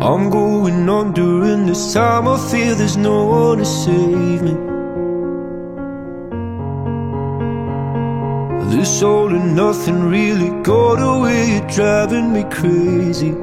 I'm going on during this time. I feel there's no one to save me. This all and nothing really got away, you're driving me crazy.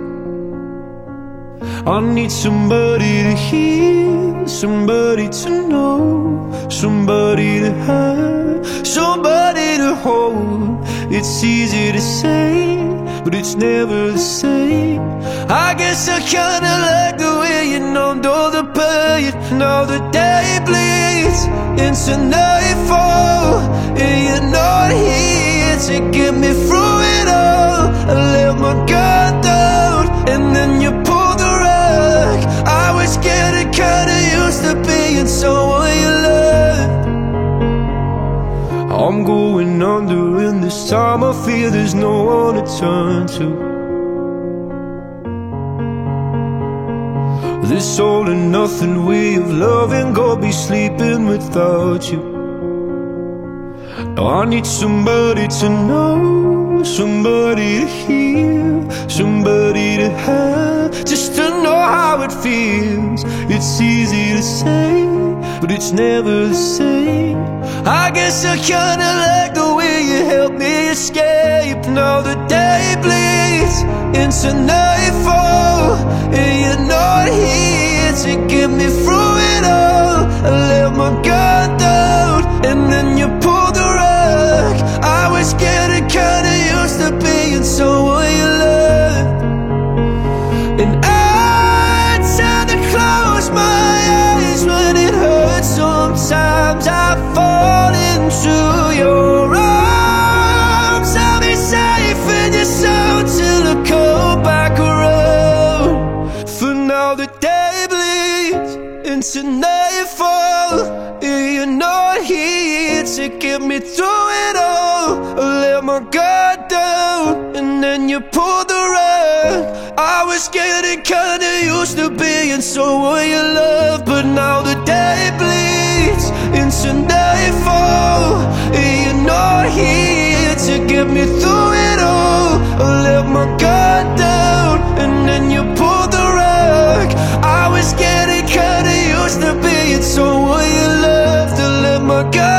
I need somebody to hear, somebody to know, somebody to have, somebody to hold. It's easy to say, but it's never the same. I guess I kinda like the way you numbed all the pain. Now the day bleeds into nightfall, and you're not here to get me through it all. I let my guard down, and then you pulled the rug. I was getting kinda used to being someone you loved. I'm going under, and this time I feel there's no one to turn to. This all and nothing way of loving, gonna be sleeping without you. Now I need somebody to know, somebody to hear, somebody to have, just to know how it feels. It's easy to say, but it's never the same. I guess I kinda like the way you help me escape. Now the day bleeds into nightfall, and you're not here to get me through it all. I let my guard down, and then you pulled the rug. I was getting kinda used to being someone you loved. And I tend to close my eyes when it hurts. Sometimes I fall into your arms. I'll be safe in your soul till I come back around. For now the day bleeds into nightfall, and you're not here to get me through it all. I let my guard down, and then you pulled the rug. I was getting kinda used to being someone you love, but now the day bleeds into nightfall, and you're not here to get me through it all. I let my guard down, and then you pulled the rug. I was getting kinda used to being someone you loved. I let my guard